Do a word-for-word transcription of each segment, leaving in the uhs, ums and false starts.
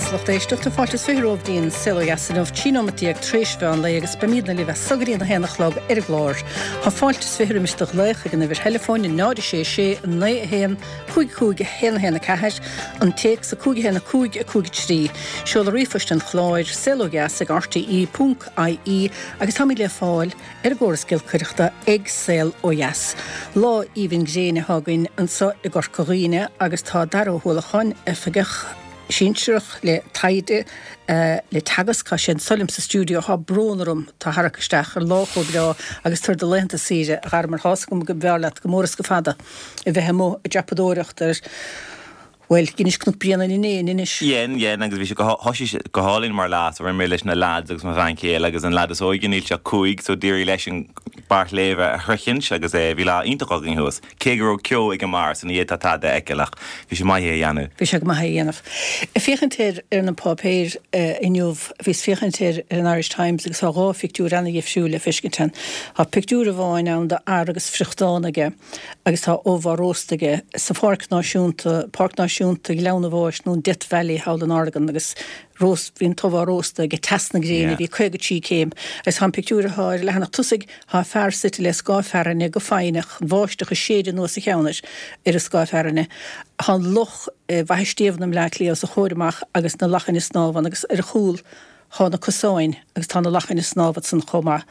Lacht éisteach fáiltas firóhdín Siloyasanmh tínomatíag trísbheán le agus bemína le bheith sagaríon na hénachlog ar glór. Tá fáiltas fiimiisteach leich gan bhir telefóin náda sé sé na héan chuig chuig héna héna caiir an teach sa chuig héna chuig a chuig trí. Seola rifost an chláir Siloyas ag R T E dot I E agus tá le fáil ar ggóras gilcuireachta ag Sil Oyas. Lá íhín gréine hagainn an sa i gorcoghine agus tá darúthúlachan a figach Sínseach le taide uh, le tagas cá sin solim sa stúdio há brónarum tá haracaisteach ar láchó bra agus tuair de lenta síre a gar mar háscom go bhearlaat go móras go fada i bheit mó a japadóireacht ar Well, gynnis knop brianna ni ne, ninis. Yen, yen, agus vi se go hálinn mar lás, or mé leis na lads agus ma fan céil, agus an ladas oigen il se cuig, so diri leis an bart leve a chrychins, agus e vi la intachogin hús. Kegro kio ag a mars, an ieta ta de ekelach. Vi se mai e janu. Vi se mai e januf. E fichantir ar an papéir injúv, vis fichantir ar an Irish Times, agus a rá fictúr anna gifsúle fiskintan. Ha pictúr a bháin an da agus frichtánige, agus tá óvaróstige, sa park náisiúnta, park náisiúnta, Siúnta leanna bháis nó Death Valley hall an Argan agus rós hín tohá rósta go tasna gréine bhí chuige tí céim agus han pictúra háir le hana tusig há fear sit le skáferine go fáinach bháisteach a séidir nó sa cheannis ar a skáferine han loch bhaistíomhnam le lí as a chóirimach agus na lachan is snávan agus ar a chúl há na cosáin agus tá na lachan is snávad san chomá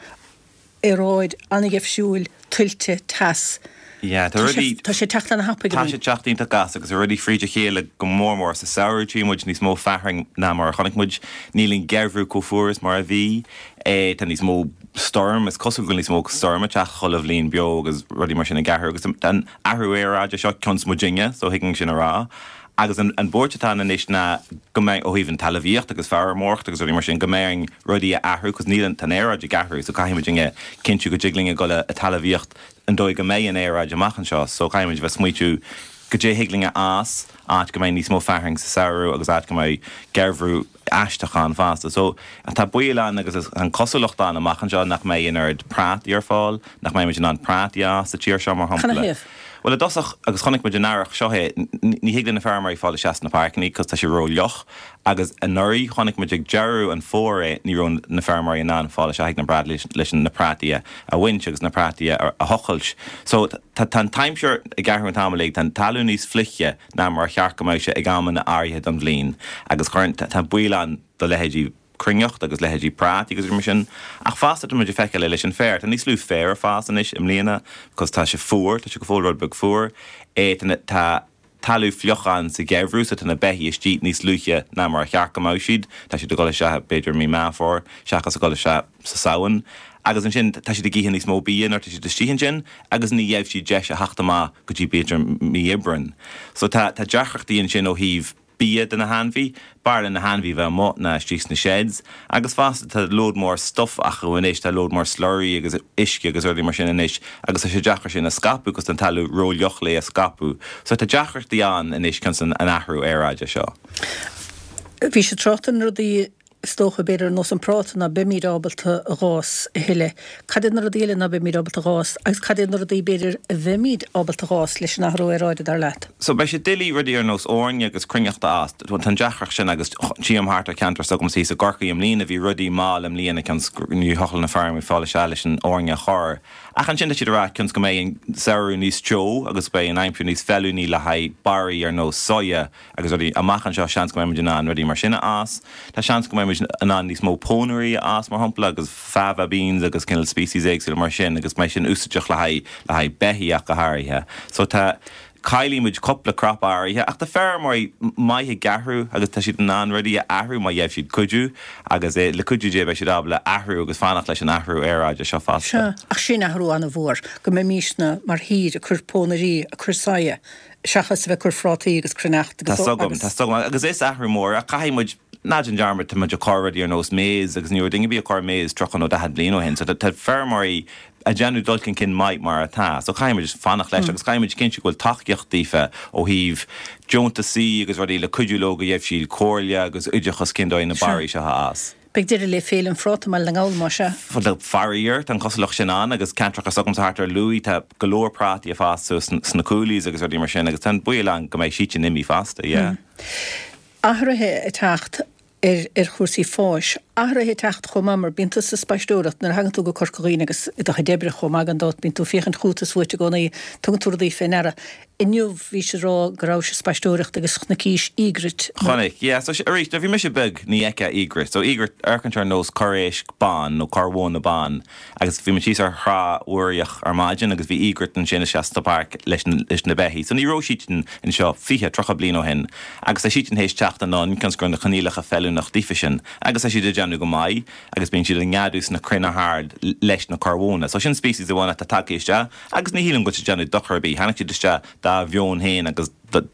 ar ráid anna gefsúil tuilte tas. Yeah, tá ruí tá sé teachta na hapa tá sé teachtaí tá gas agus ruí fríide chéile go mórmór sa saoirtí muid níos mó fearing ná mar chonig muid nílín geirhrú cófuras mar a bhí é tá níos mó storm is cosú go níos mó storm teach cholah líon beo agus rudí mar sin na gahar agus an ahrú éráide seo cons mudinge so higging sin a rá agus an, an bórtetá na níos na goméin ó híhann talvíocht agus fear mórt agus ruí mar sin goméing rudí a ahrú cos nílan tan éráide gahar so caiimiidinge cinú go jiglinge go le a talvíocht an dói go méid an éráid amachchan seo, so caiimiid bheith smuitiú go dé higlinge as, áit go méid níos mó fearing sa saoirú agus áit go méid geirhrú aisteachán fásta. So tá buíleán agus an cosúlachtán amachchan seo nach méid inard prát ar fáil, nach méid an prát as sa tíir seo mar hampla. Well, a dosach agus chonig me denarach seohe, ní higlin na farmarí fáil seas na parkní, cos tá sé ró leoch, agus a nuirí chonig me dig jarú an fóre ní rón na farmarí an an fáil seag na brad leis na prátia, a winch agus na prátia a hochels. So tá tan timesure i garú an tamalaigh tan talú níos fliche ná mar chearcamáise ag gaman na áirithe don bhlín, agus chuint tá buíleán do lehéidí cringeocht agus lehéidí prát agus mar sin ach fásta mu feice le leis an fér tá níos lú fér fásan is im léana cos tá sé fuór tá sé go fóil rud bug fuór é tá talú fliochan sa gehrú sa tanna behi is tíit níos luche ná mar chearcamá siad tá si do gola se beidir mí máfór seachas a gola se sa saoin agus an sin tá si de gíhan níos mó bíon ar tá si de stíhan sin agus ní dhéibh si de a haachtamá go dtí beidir mí ibrin so tá tá deachachtaíon sin ó híh bíad in na hanbhí, bar in na hanbhí bheith mó na strís na sheds, agus fásta tá lód mór stuff a chuinis, tá lód mór slurry agus isci agus ruí mar sin inis, agus tá sé deachar sin na scapú agus an talú róleoch le a scapú. So tá deachirtaí an inis cun san an ahrú éráide seo. Bhí sé trotan rudí stocha beidir nó an práta na bimírábalta a gás a hiile. Cadid na rudíile na bimírábalta a gás, agus cadid na rudí beidir a bhimíd ábalta a gás leis na hrú éráide dar leat. So bei sé dilí rudí ar nós óirne agus cringeachta as, dúin tan deachach sin agus tíam hart a cantar so gom sí sa gorcaí am lína bhí rudí máil am líana can nniu hochal na farm fáile se leis an óirne chóir. Ach an sin si rá cun go mé an saoú níos teo agus bei an aimpiú níos feúní le haid barí ar nó soia agus rudí amachchan seo seans go mé an rudí mar sinna as, tá seans go mé an an níos mó pónarí as mar hampla agus fava beans agus cinnal species éagsúil mar sin agus mé sin úsaideach le haid le haid behiíach go háirithe. So tá Cailí muid coppla crop áirithe ach tá fear mar maithe gahrú agus tá siad an an rudí a ahrú má dhéibh siad cuidú agus é le cuidú dé bheith siad abla ahrú agus fánach leis an ahrú éráide seo fásta. Ach sin ahrú an a bhór go mé mísna mar híd a chur pónarí a chur saia seachas bheith chur frátaí agus cruneacht agus Tá sogam, tá sogam agus is ahrú mór a caiimiid náid an dearmar tá muid a choradí ar nós méz agus níor dinge bí a chor méz trochan ó da had blino hen so tá fermarí a genú dulcin cin maiid mar atá so caiimiid fannach leis agus caiimiid cinse gohfuil taíochtífa ó híh Jonta sí agus rudí le cuiúlóga dhéibh síl cóirle agus uideachas cindóid na barí se as. Beg dir le féil an fráta mal na gáil mar se. Fud le faríir tan coslach sin an agus cantrach sagm hartar luí tá golóir prátí a fásta sna coolís agus rudí mar sin agus tan buile an go méid síte nimi fásta, yeah. Ahrathe a techt ar ar chuirsaí fáis. Ahrathe techt chomá mar bínta sa spáistóireacht nar hagan tú go corcaín agus i do debre chomá an dát bín tú féchan chuútas fuite gona tugan túdaí fénera. Inniuh hí sé rá gorá se spáistóireacht agus chna cíis ígrit. Chonig, yeah, so a rís, bhí me sé beg ní eice ígrit. So ígrit arcantar nós choréis bán nó carhón na bán. Agus bhí me tíos ar chrá uairich ar maidin agus bhí ígrit an sinna seasta park leis na behí. So ní ró sítin in seo fiche trocha blin ó hin. Agus a sítin hééis teach an ná cans gur na chanílacha fellú nach dífisin. Agus a si de deanú go mai, agus bín siad an ngeadús na crina hard leis na carhóna. So sin species a bhhaine a takeiste, agus ní hílan go si deanú docharbí, hanach si de da bheon héin agus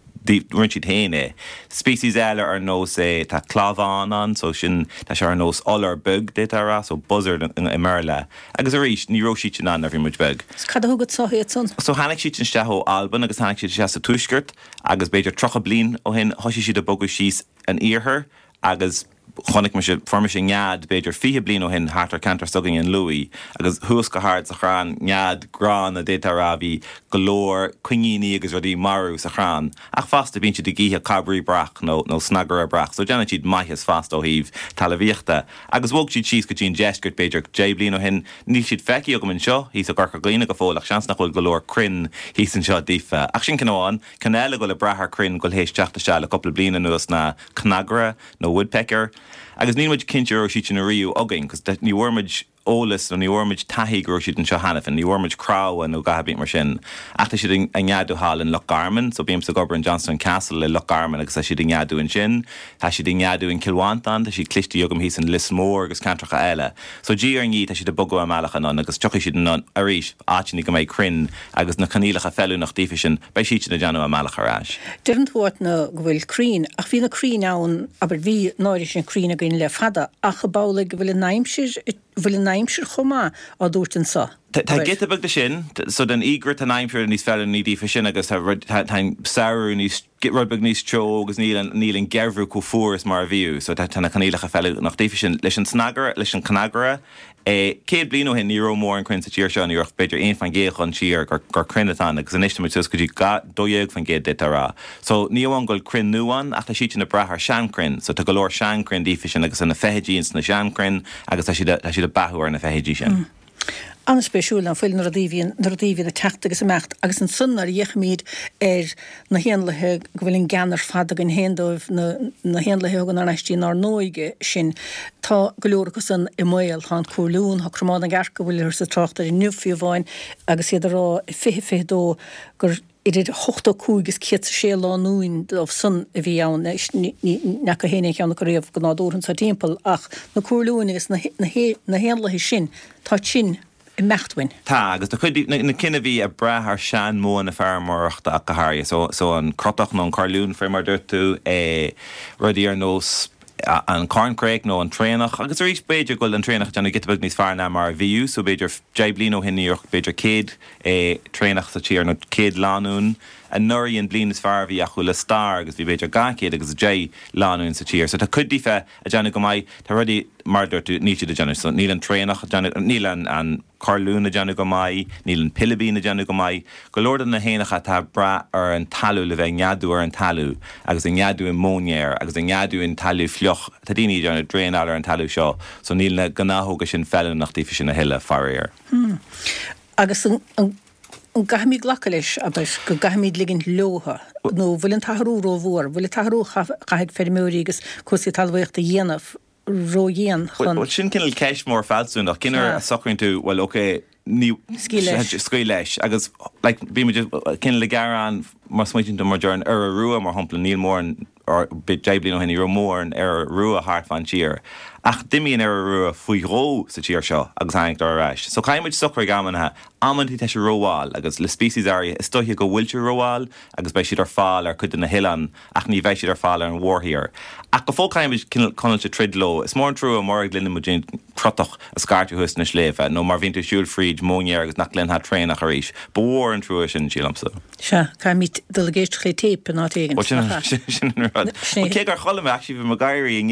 rint siad héine. Species eile ar nós é tá clábhán an, so sin tá sé ar nós olar bug dé ará, so buzzard i merle. Agus a rís ní ró síte an ar bhí muid bug. Cad a thugad sáhéad son? So hanach siad an stethó Alban agus hanach siad se tuisgurt, agus beidir trocha blin ó hin thoisi siad a bogu síos an íorthar, agus chonig me se forme sé ngead beidir fihe blin ó hin hartar cantar sugin in Louis, agus thuas go hard sa chrán ngead grán a déta ravi golóir cuiníní agus rudí marú sa chrán. Ach fast a bín si de gíthe cabrí brach nó nó snagar a brach, so déna siad maithas fast ó híh talvíochta. Agus bhóg siad síos go tín gestgurt beidir dé blin ó hin, ní siad feici agam in seo, hís a garcha glína go fólach seans nach chuil golóir crin hís an seo dífa. Ach sin cinháin, can eile go le brathar crin go hééis teachta se le coppla blina nuas na cnagra nó woodpecker. Agus ní muid cinnte ó síte na riú again, cos ní bhfuirmid ólas nó ní bhfuirmid taithí go siad an seo hanafin, ní bhfuirmid cráha nó gahabín mar sin. Achta siad an ngeadú hall in Lochgarman, so bíam sa gobar an Johnston Castle le Lochgarman agus a siad an ngeadú in sin, tá siad an ngeadú in Kilwantan, tá siad clistí agam hís an Lismór agus cantracha eile. So dí ar ní tá siad a bogu a mealachan an, agus tucha siad an arís áitiní go méid crin agus na canílacha fellú nach dífa sin, bei síte na deanú a mealacha rás. Dyrn thuat na go bhfuil crín, ach bhí na crín ann, aber bhí náidir sin crín a gin le fada, ach a bála go bhfuil naimsir bhfuil naimsir chomá á dúirt an sa. Tá get a bug de sin, so den ígrit an aimfir níos fel ní dífa sin agus tá saoú níos rudbug níos tro agus níl an gerhrú có furas mar bhíú, so tána canílacha fel nach dífa sin leis an snagar leis an canagra. Céad blin ó hin ní mór an crin sa tíir seo níocht beidir éon fan géach an tíir gur crinatán agus an isiste tus go dtí dóéag fan géad dit ará. So ní bháin goil crin nuán ach tá síte na brathar seancrin, so tá go leir seancrin dífa sin agus an na feithidíns na seancrin agus tá siad a bathú ar na feithidí sin. An spéisiúil an foiil na radíhíon na radíhíon a techt agus amecht agus an sunnar dhéchmíd ar na héanlathe go bhfuil an ganar fad an héandóibh na héanlathe an arnaistíí nar nóige sin tá go leorchas an i maiil há cuairlún ha cromád an garca bhfuil ar sa trocht ar i nniufiú bháin agus iad rá fihe fihdó gur idir hochtta cúgus chéad sé láúin of sun a bhí ann ne go héine an go réomh go nádúhann sa timppel ach na cuairlún agus na héanlathe sin tá sin i mechthain. Tá, agus na cinenne bhí a brethar sean mó na fearmóachta a go háir, so an crotach nó an carlún fé mar dúirtú é rudí ar nós an carncréic nó an trénach, agus rís beidir goil an trénach deanna gitbug níos fearna mar bhíú, so beidir dé blin ó hinníoch beidir céad é trénach sa tíar nó céad lánún, a nuiríon blin is fear bhí a chuil le star agus bhí beidir gacéad agus dé lánún sa tíir. So tá chudí fe a deanna go maiid tá rudí mar dúirtú ní siad a deanna, so níl an trénach níl an carlún a deanna go maiid, níl an pilibín a deanna go maiid, go leor na héanacha tá bra ar an talú le bheith ngeadú ar an talú, agus an ngeadú in mónéir, agus an ngeadú in talú fleoch, tá daoine deanna dréanál ar an talú seo, so níl na gnáthóga sin fellan nach tífa sin na hiile farir. Agus an an gahamíd lacha leis agus go gahamíd ligin leotha nó bhfuil an tathrú ró bhór, bhfuil tathrú chaid fermúí agus cosí talmhaocht a dhéanamh róhéan chun. Sin cinnil ceis mór fáilsúnach cinar a socainn tú bhfuil oké ní scí leis agus bí cin le garán mar smuoinn do mar dearn ar a ruúa mar hapla níl mór ar bit déblin ó henní ro mór an ar ruúa hart fan tír. Ach dimíon ar a ruúa faoi ró sa tíir seo agus haingt ar reis. So caiimid sochar gamanathe amantí te se róháil agus le species air is stoithe go bhfuilte róháil agus bei siad ar fáil ar chud in na hilan ach ní bheith siad ar fáil ar an mhórthíar. Ach go fó caiimid conalte trid lo, is mór an trú a mar glynne mu crotach a scartú hus na sléfa, nó mar vín tú siúil fríd mónéir agus nach glynn ha trénach a ríis. Bór an trú sin sílamsa. Se, caiimid delegéist ché tape ná tégan. Cé gur cholam actually bhí mar gaiirí in é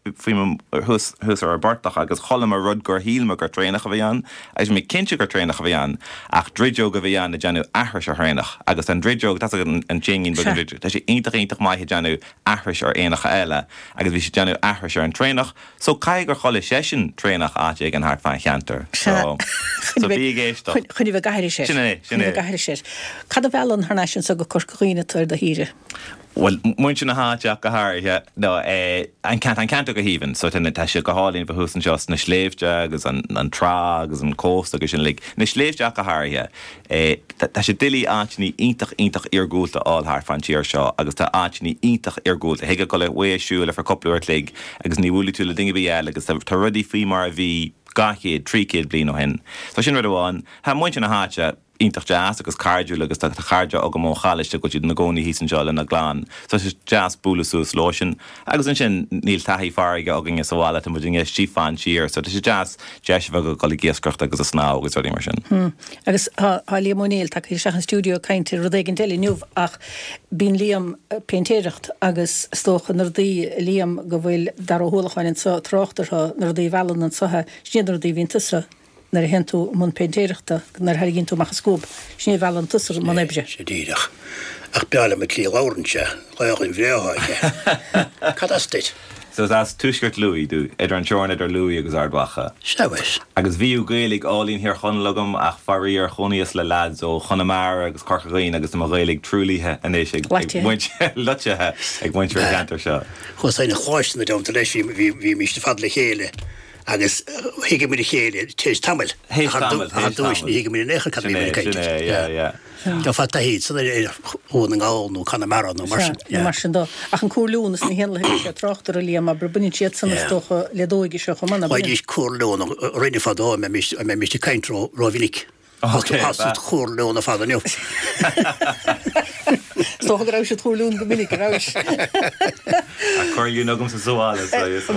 faoim hús ar bartach agus cholam a rud gur hílma gur trénach a bhíán, agus mé cinse gur trénach a bhíán, ach dridjog a bhíán na deanú ahris ar trénach, agus an dridjog, that's an tjingin bug an dridjog, tá sé intach intach maithe deanú ahris ar éanacha eile, agus bhí sé deanú ahris ar an trénach, so cai gur chola sesin trénach áte ag an hart fan cheantar. So, so bí géistach. Chuni bh gaiiri sé. Sinné, sinné. Gaiiri sé. Cad a bheall an harnáisisin so go corcaíine tar da híre? Well, muintin na háteach go háirthe, no, eh, an cant an cant go híhann, so tena tá sé go hálíonn bh húsan just na sléifte agus an, an trá agus an cósta agus sin lig. Na sléifteach go háirthe, eh, tá sé dilí áitní ítach ítach iargúlta áil thar fan tíar seo, agus tá áitní ítach iargúlta, heige go le bhuaisiúla ar coppluir lig, agus ní bhúla tú le dinge bhíal, agus tá rudí fí mar a bhí gachéad, trícéad blin ó hin. So sin rud amháin, ha muintin na háte, intach jazz agus cardú agus tá charja aga mó chaliste go na gcónaí hísan seáil na glán. So is jazz búlasús lóisisin, agus an sin níl taí farige agin is bháile a muding is sífán siar, so is jazz jazz bh go géascrocht agus a sná agus ruí mar sin. Hmm. Agus há Liam O'Neill tá seach an stúdio cainte rudéigen déile nuh ach bín Liam péintéirecht agus stóchan nardí Liam go bhfuil dar ó hólachhain sa tráchtar nar dí bhean an sothe sníadar dí vintasra. Nar hen tú mun péintéireachta nar har ginn tú mach scób sní bheall an tusar man ebse. Sé díireach. Ach beala me clí láirinse, láach in bhréáige. Cadastit. So that's tuisgurt Louis du, idir an teorn idir Louis agus ardbacha. Sewas. Agus bhíú gaelig álín hir chunlagam ach farí ar choníos le lads ó Chonamara agus Corcaín agus má gaelig trúlíthe a éis ag lutsethe ag muintir gantar seo. Chos na chláisna na domta leis bhí míiste fadla chéile. Agus hiige mí chéile tééis tamil. Héis tamil. Dúis hiige mí necha cad mí caiite. Ja, ja. Tá fatta híd, so é hún an gáilnú Connemara nó mar sin. Mar sin dó. Ach an cúlúnas na héanla sé tráchtar a Liam a brubunni siad sanna stocha ledóigi seo go manna. Bhaid ís cúlún rinne fadó me míiste caintró rovinnic. Okay. Hasú cúlún a fada nniu. Stocha grá sé cúlún go minic grás. A chuirú nagam sa zoála.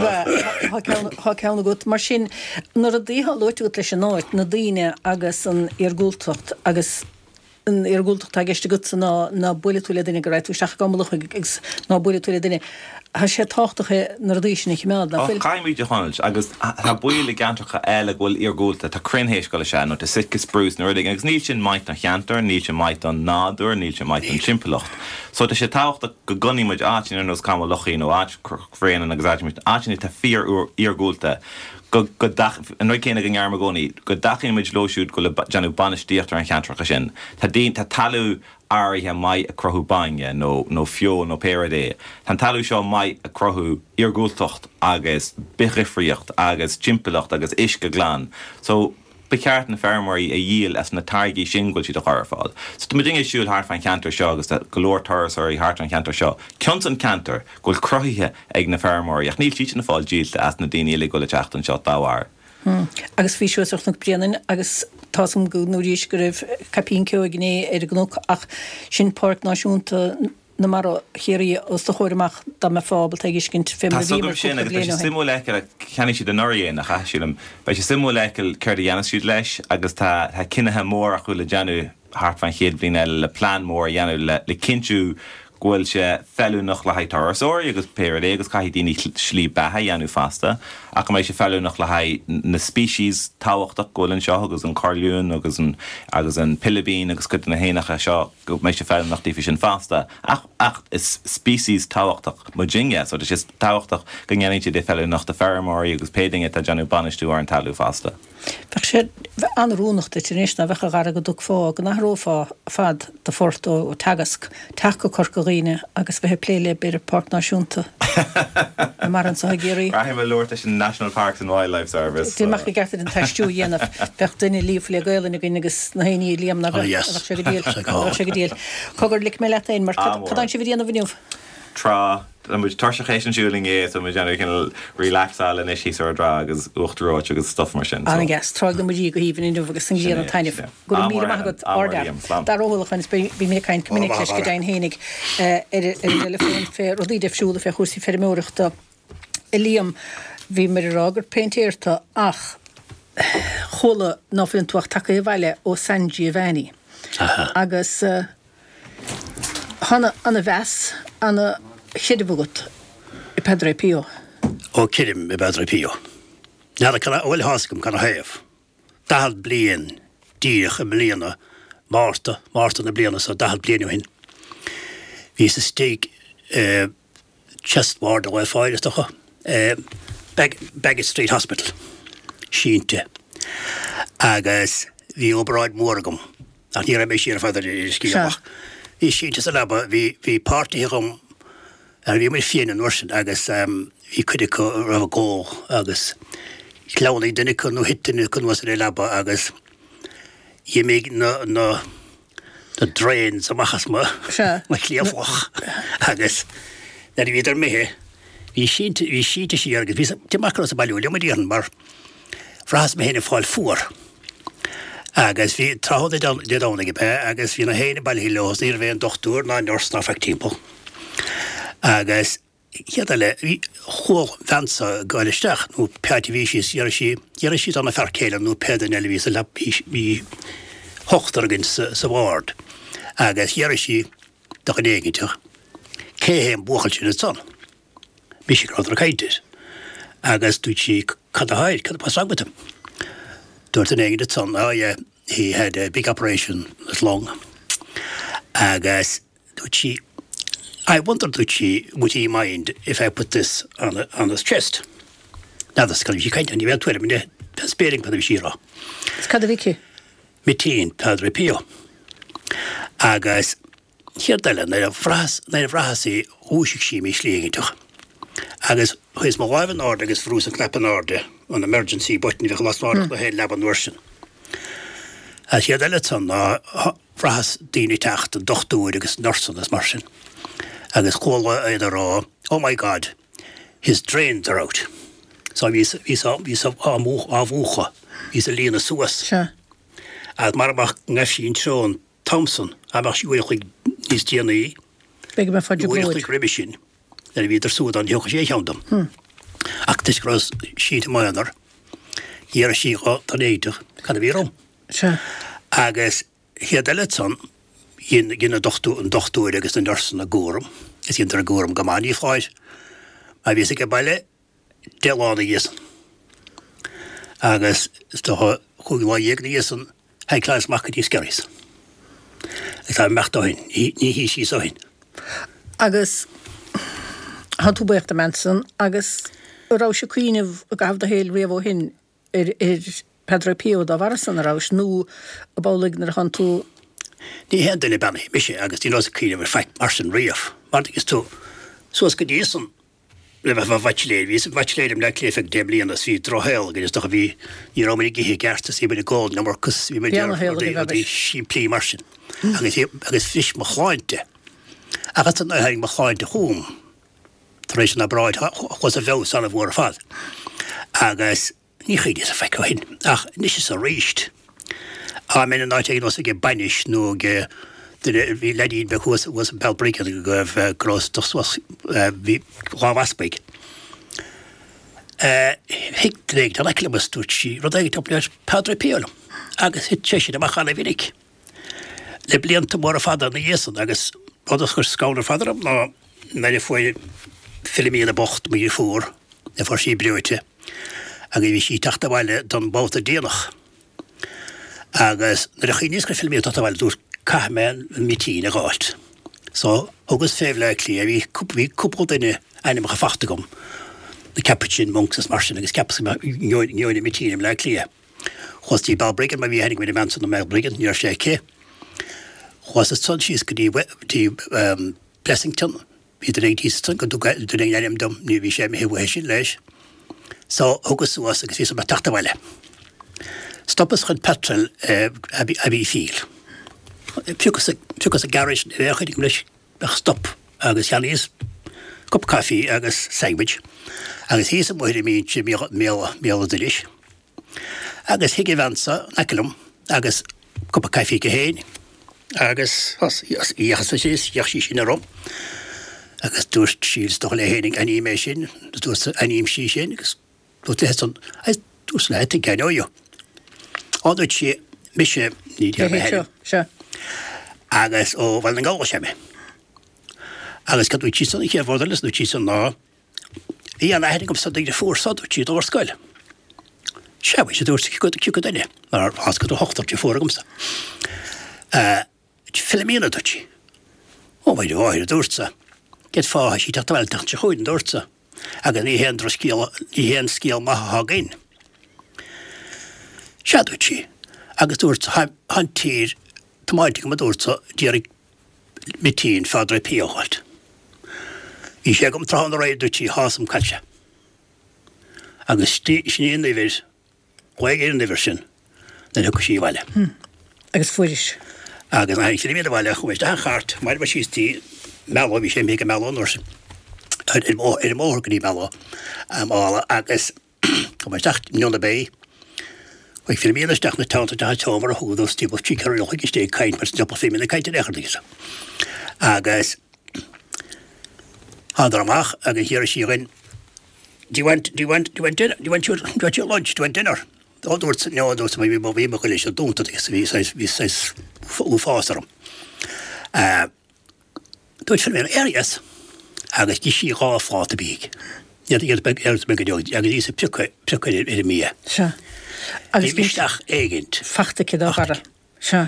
Tá ceanna gut mar sin nar a dtíá loitú leis an náid na daine agus an argúltocht agus an argúltocht tá geiste gut ná na buile túile duine go raitú seach gamlach agus ná buile túile duine. Tá sé táchtacha nar díisina chimead na fil. Caiimid de honil agus tá buile gantracha eile bhfuil argúlta tá crinhéis go le sean nó tá sicgus brús na rudig agus níl sin maiid na cheantar, níl sin maiid an nádur, níl sin maiid an timpplacht. So tá sé táchta go gunníid áitin ar nos cam lochaí nó áitréan agus áitimid áitin tá fíor argúlta. Go go dach an roi céine an ghearrma gcónaí, go dachín muid lóisiúd go le deanú banistíochtar an cheantracha sin. Tá dín tá talú áirithe mai a crothú bainge nó nó fio nó péradé. Tá talú seo mai a crothú argúltocht agus bichrifriocht agus timpplacht agus isce glán. So beceart na fermarí a díal as na taigi sin goil siad a charfáil. So tá dinge siúil hart fan cantar seo agus golóir toras ar hart an cantar seo. Ciont an cantar goil crothithe ag na fermarí ach níl títe na fáil díalte as na daine le go le teachtan seo dáhar. Agus fi seach na breanan agus tásam go nó ríis go raibh capín ce gné ar gnúc ach sin park náisiúnta na mar chéirí os do chóirimach dá me fábal teige cinint fé sin agus simúleil cheanna siad an oríon nach chaisiúm, Bei sé simúleil chuir dhéana siúd leis agus tá cinethe mór a chuil le deanú hart fan chéad blin eile le plán mór dhéanú le le cinú ghfuil sé fellú nach le haid tarasóir agus péradé agus caiithí daoine slí bethe dhéanú fasta ach méid sé fellú nach le haid na species táhachtach ghfuiln seo agus an carliún agus an agus an pillibín agus go na héanacha seo go méid sé fellú nach tífi sin fasta ach ach is species táhachtach mujinge so is táhachtach go ngeanítí dé fellú nach de fermarí agus pédinge a deanú banistú ar an talú fasta. Fe sé anrúnacht de tinnéisna bhecha gar go dúg fá go nachrófá fad de fortó ó tagasc teach go corcaíine agus bheit pléile beidir Park Náisiúnta mar an sa géirí. Rahim Lord sin National Parks and Wildlife Service. Dí meach gartad an taistú dhéanamh bhecht duine líomh le gailanna gine agus na haí líam na sé go díal. Cogur lic mé letain mar chudáin si bhí díanana bhniuh. Trá an muid tarseéis an siúling é so mu déanana cin relaxáil in isí ar drá agus uchtráid agus stuff mar sin. Anna gas trág na muí go híhann inú agus san géan an taineh. Go mí go orda. Dar óhachchan bí mé caiin cuminic leis go dain hénig ar telefón fé rodí defsúla fé chósaí fermóireachta. I Liam bhí mar rágur péintéirta ach chola náfilin tuach take bhile ó San Giovanni. Agus hanna anna bheas anna Chidibúgat i Padre Pio. ó Kirim i Padre Pio. Nada kann ó hascum kann hef. Dal blien dýr bliana Marta, Marta na bliana so dal blianu hin. Vi se stig eh chest ward og fire stocha. Eh Bag Baggett Street Hospital. Shinte. Agus vi obrad morgum. Ach hier me hier fader skilach. Vi shinte så laba vi vi party rum. Er vi med fien en orsen agus um vi kunde ko rava go agus Claudia denne kun no hitte kun was det laba agus je meg no no the drain så machas ma. Ja. Ma kliafach. Agus der vi der me. Vi skinte vi skinte sig agus vi det makros baljo le med mar. Fras me hene fall for. Agus vi trådde det det dånige på agus vi na hene balhilo så er vi en doktor na nurse effektivt. Agus Hiadale, vi hår vansa galestach, nu pertivisis, jerashi, jerashi dana farkela, nu peden elvis, lapp vi hochtergens savard. Agas jerashi, dag negentig. Kehem bogeltje het zon. Misje groter kaitis. Agas tuchi kadahai, kada pasag met hem. Door te negen het zon, oh yeah, he had a big operation, as long. Agas tuchi I wondered that she would he mind if I put this on a, on his chest. Now that's because you can't anywhere to him. That's bearing Padre Shira. It's Cadaviki. Mitin Padre Pio. Agas here dellen na fras na frasi hushik shi mi slegen toch. Agas his my wife in order is frozen knappen order on emergency button we last order the head lab on version. As here dellen son na fras dini tacht dochtoer is nurse on this marchen. Agus kola either oh my god his drains are out so we we saw we saw amu avucha is a lena suas Sure. At marmach nefshin Sean Thompson amach you will is Jenny Big me for you will blood. remission that we der sudan jo ge houndum actis cross sheet mother here she got the later kan we rom Sure. agus hier deletson in in a dochto en dochto agus den nurse na gorum is in der gorum gamani freies I wis ik balle delane is agus sto hoe wa ik die is een hij klaas maak die skeris ik ha macht dahin nie hi si so hin Agus han tú becht mensen agus rásje queen gaf de heel revo hin er er Padre Pio da var san rás nu abauligner han tú die hendele banne misje agus die nos kine met fact Martin Reef want is to so ska die son we van wat je leer wie wat je leer om dat klefek debli en dat wie drohel is toch wie die romanike hier gerst te zien bij de gold nummer kus wie met die die she play Martin agus agus fish me khointe agus dan hij me khointe home traditional bride was a very son of war fad agus nie gij is effect hin ach niet is reached I mean, and I take it also get banished, no, get the lady because was bell breaker to go of cross to was we was big. Uh, hick dreg the like was to she, rodeg up your Padre Pio. Agus hit cheshi the machala vinik. The bliant to more father the yes, and Agus others were scholar father up no, very for filmi the bocht me for, the for she brute. Agus she tachte while done both the dealach. Agus na chinis go filmi tot wel dúr camen mitine gáit. So agus févleikli vi kup vi kupol denne eine me gefachtegum. The capuchin monks as marchen agus caps joine mitine leikli. Was die balbrigen maar wie hennig met de mensen om melbrigen jaar shake. Was het son she's gedi die um Blessington wie de eighties ton kan doen de ding hem dom nu wie shem he wees lees. So agus was agus is maar tachta welle. Stoppers gaan petrol eh heb heb veel. Pukas pukas a garage weer gaan ik dus stop. Agus Jan is kop koffie agus sandwich. Agus hier is mooi de meentje meer meer meer delish. Agus hige vansa nakelum. Agus kop koffie geheen. Agus as ja so is ja is in rom. Agus dus shields toch lehening animation. Dus animation. Dat is dan hij dus laat ik nou jo. Altijd je misje niet hebben. Sure. Agus o wel een goal scheme. Agus kan we kiezen ik hier voor de les nu kiezen nou. Bhí an aithnig gom sada de fórsadú tí do scoil. Seabhí sé dúirsa go ciú daine, mar has go hochttar tí fóra gomsa. Filmína dúirtí. Ó bhaid óir dúirsa. Get fáha sí tatáilteach se chuin dúirsa. Aga ní hen dro scíal, ní hen scíal maithe hagain. Seadúirtí. Agus dúirsa han tír tomáitig ma dúirsa díarig mitín fádra píohalt. Í sé gom trán a réidúirtí hásam cailse. Agus sníon nífir, gwaig ar nífir sin, na nuca sí bhaile. Agus fuiris. Agus na sin míad bhaile chuéis a chart, mar ba síostí meló, bhí sé mé meló nors. Er er mór gní meló. Am agus kom mar tacht nionna bei. Og fyrir mér stach na tánta ta tomar húð og stíb og tíkar og ekki steg kaint, mar stoppa fimm na kaint er ekkert. Agus Andramach, agus hér sí rein. Do you want, do you want, do you want dinner? Do you want your, do you want your lunch? Do you want dinner? All the words, no, those may be more we make a don't take so we says we says who faster. Uh, do it for me areas. Agus gishi ra fra te big. Ja, det er beg er beg jo. Ja, det er pjukke pjukke er mye. Ja. Agus gistach egent. Fachte keda gara. Ja.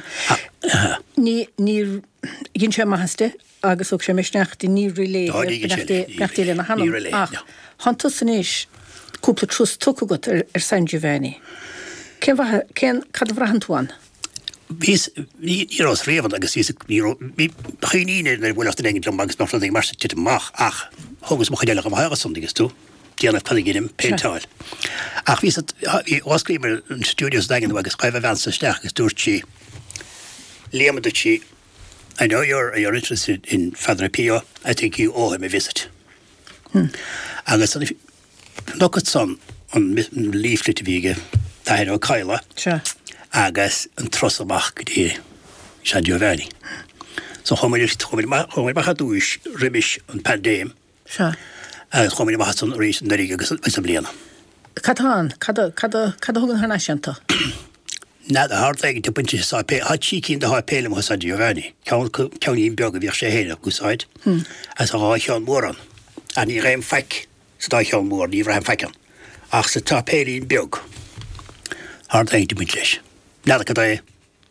Ni ni gin chama haste. Agus ook sem snacht die nie relay. Nach die na hanam. Ach. Hantusnis couple trust tokugot er San Giovanni. Ken va ken kad vrahantuan. Vis ni iros revan agus is ni vi khinin er wel after denken banks nog ding mars til mag ach hogus mo khadela kam høyre som diges to. Diana kan gje dem pental. Ach vis at was skriver in studios dagen var skriver vans så sterk storchi. Lemeduchi. I know you're you're interested in Father Pio. I think you owe him a visit. Hmm. Agus if look at some on leaflet vige daar ook Kyla. Sure. Agus an trossamach die San Giovanni. So homer is homer ma homer ma hadúis ribish an pandem. Sure. Agus homer ma hat an reason der agus assembleana. Katan, kada kada kada hogan hana shanta. Na the hard thing to pinch sa pe hat cheeky in the high pelem was San Giovanni. Count count in bjørg vir sé hele gusait. As a Rachel Moran. And he ran fak. Så da kjører mor, de var fakken. Ach, så tar pæli in bjørg. Har det egentlig mitt les. Nede kan det.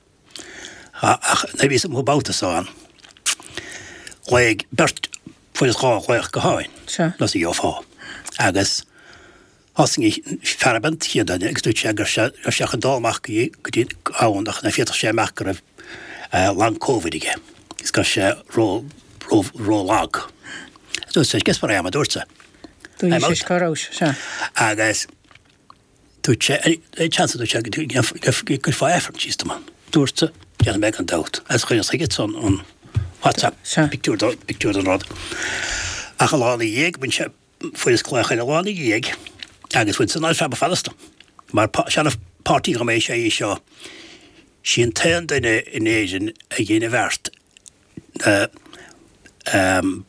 Ach, når vi som har bauta, sa han. Og jeg børst for det rar rør ikke ha en. La seg jo få. Agus, hasing i færabent, hier da, jeg stod ikke, jeg skjer en dalmark i, gudin, avon, da, når fjetter skjer merker av lang covid ikke. Jeg skal skjer rå lag. Så så ska spara med dorsa. Du är ju skaros, så. Agus. Du che, det chans du che du jag kan få effort just man. Dorsa, jag med kan dot. As kan jag säga sån on WhatsApp. Picture picture rod. Ach la jag men jag för det klart jag la jag. Agus vill så när jag fast. Men jag party med mig är så. She intended in Asian a university. Uh um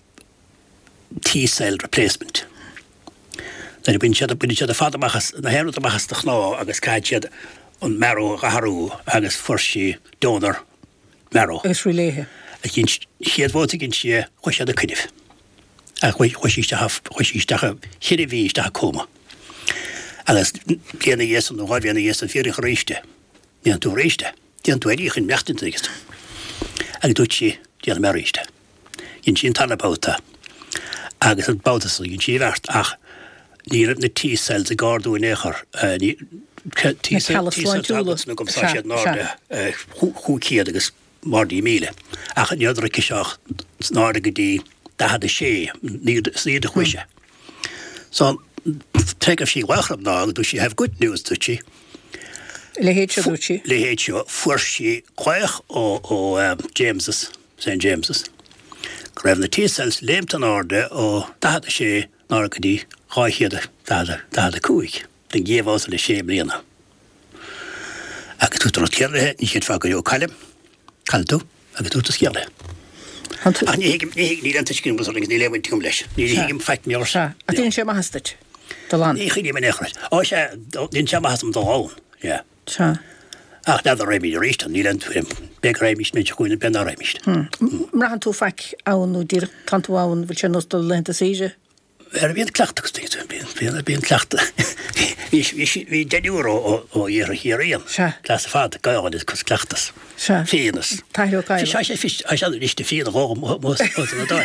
T-cell replacement. Then when she had when she had father machas, the hair of the machas the no agus kaid on marrow haru agus first donor marrow. Agus relay. Against she had voted against she what she had the kidif. A what what she have what she have hit vi sta koma. Agus gene yes on the what gene yes for gerichte. Ja du rechte. Die du ehrlich in merten trägst. Ag duchi die merchte. In chin talabauta. Agus an bautas yn tífart ach nír na T-cells a gardu in échar ní T-cells na gom sáisiad náde húcíad agus mardí míle ach an jadra kiseach náde godí da had a sé níd a chuise. So take of she welcome now do she have good news to she Le héitse dúchi Le héitse fuair sí chuach ó ó James's Saint James's. Gref na T-cells leemt an orde og da hadde sé nargadi ráichiade da hadde kuig. Den geef was le sé bliana. Ag tu trot kjerde, ni het fagur jo kalem. Kaltu, ag tu tu skjerde. Ach ni hegem ni hegem ni den tiskin was ni leven tumlesh. Ni hegem fakt mi orsa. At din sé mahastet. Da land. Ni hegem en echret. O ja, din chama hasum da raun. Ja. Tja. Ach, dat er mi recht ni lent vir bek reimist met goeie ben reimist. Mrahan tu fak au nu dir tantu au vil chenos to lenta seje. Er bhíon cleachtas bhíon bhíon cleachta. Bhí den euro ó dhéar chéaríon. Glas a fád gaáin is cos cleachtas. Féanas. Taithreó gaile. Fi sé fi a se iste fi a góm mó na dá.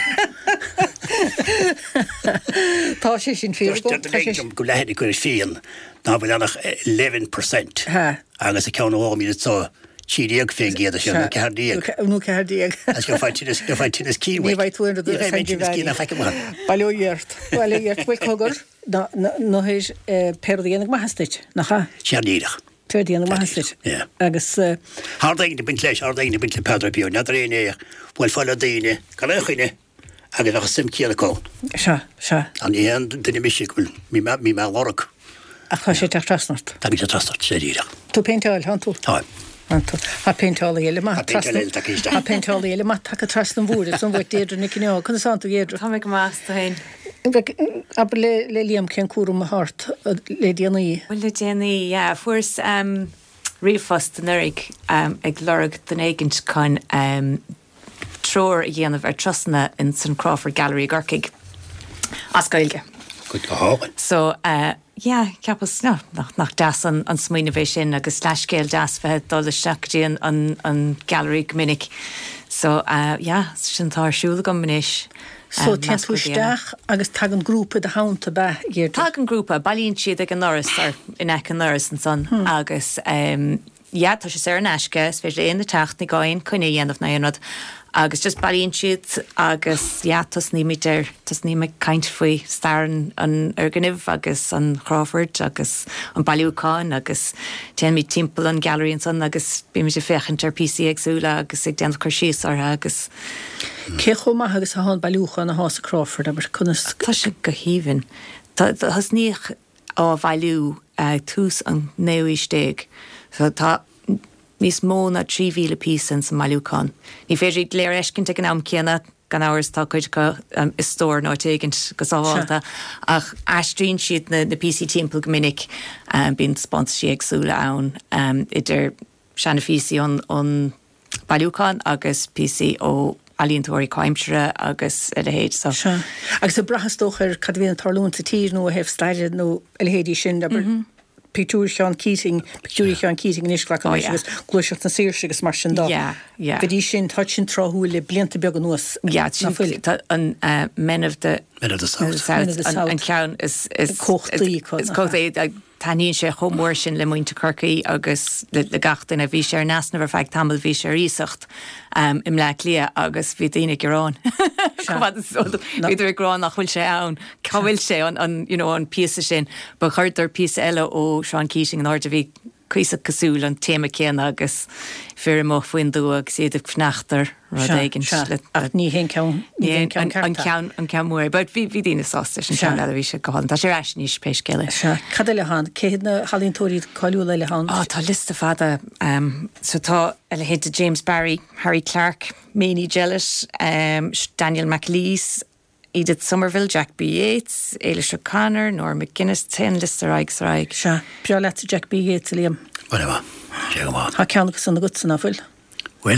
Tá sé sin fi go lehénig chuir féan ná bhfuil annach eleven percent agus a ceann óí tá tííag fé géad se cedíag. Nú cedíag. go fáin is cí Ní bhaid túir cína fe Bailíart Bailíart bhfuil cogur nó hééis peíanana maisteit nach cha? Seaníach. Tuiríanana maisteit. Agus Hardaine bin léis ardaine bin le pedrabíú, na réine bhfuil fáil daine galchuine agus a sim cíanaá. Se se. An íon duine misisi bhfuil mí mí me lách. A chu sé teach trasnart. Tá sé trasnart sé díach. Tú peintáil han tú? Tá. Ha peintála eile má Ha peintála eile má take tras an bhúr an bhid déidir nic ná chun sanú géidir. Tá go más hain. Ab le le líam cén cuaúm a hart le déanaí. Well le déanaí, yeah, fuair um riomfos den nurig um ag lorg den éigent chun um tror a dhéanamh ar trasna in St Crawford Gallery Gorkig. As gailge. Good go háin. So uh yeah, ceapas no nach nach das an an smuoineh sin agus leiscéil das bheit dul isteachtaí an an an gallery minic. So uh yeah, sin tásúla go munis. So te túisteach agus tag an grúpa de hánta be géir. Tag an grúpa bailíonn siad ag an noras ar in ec an noras an son agus um yeah, tá sé sé an eisce s féidir éon na techt na gáin chuine dhéanamh na dhéanad agus just bailíonn siad agus yeah, tas ní mi der tas ní me caint faoi staran an Erganibh agus an Crawford agus an Bailúcáin agus téan mi timppel an gallery an son agus bí me sé fechant ar P C agsúla agus ag déanamh chuirsíos ortha agus Cé chum agus a hán Bailúcháin a hása Crawford aber chunas Tá sé go híhann. Tá has níoch á bhailú tús an néuísteig. So tá níos mó na trí mhíle píos san Bailúcáin. Ní féidir léir eiscint ag an am céanna gan áras tá chuid go is stór ná éigent go sáháilta ach aistríonn siad na na P C timppel go minic bíon sponsorí agsúla ann idir seanna físaí an Bailúcáin agus P C ó alíontóirí caiimsere agus a héad so. Agus a brahastóch ar cad bhíon tarlún sa tír nó a heh staide nó a héadí sin aber picúr seán Keating, picúrí seán Keating in isglach an agus glúiseach na séirse agus mar sin dá. Bhí sin tá sin trothú le blianta beag an nuas. Ja, an Men of the South an ceann is cóchtaí is cóchtaí taníonn sé chomór sin le muinte Corcaí agus le gatain a bhí sé ar nasna bhar feag tamil bhí sé ríosacht im le lia agus bhí daine gorán. Idir grán nach bhfuil sé ann, cabhfuil sé an píasa sin, ba chuirtar píasa eile ó Seán Keating an áirde bhí cuiasa cosúil an téma céanna agus fear mo faoin dúag siad fnachtar rud éigen ní hén ceann an ceann an ceanmúir, but bhí bhí daine sásta an ceann le bhí sé goáin, tá sé eis níos péis ceile. Cad le hán, céad na chalíontóirí coilú le hán? Á tá lista fada so tá eile héad James Barry, Harry Clarke, Ménie Gellis, um, Daniel McLeese, Edith Somerville, Jack B. Yates, Ailish O'Connor, Nora McGuinness, ten lister raig sraig. Se, bra let Jack B. Yates liam. Whatever. Sé go má. Ha ceann agus an gut san afuil. Well.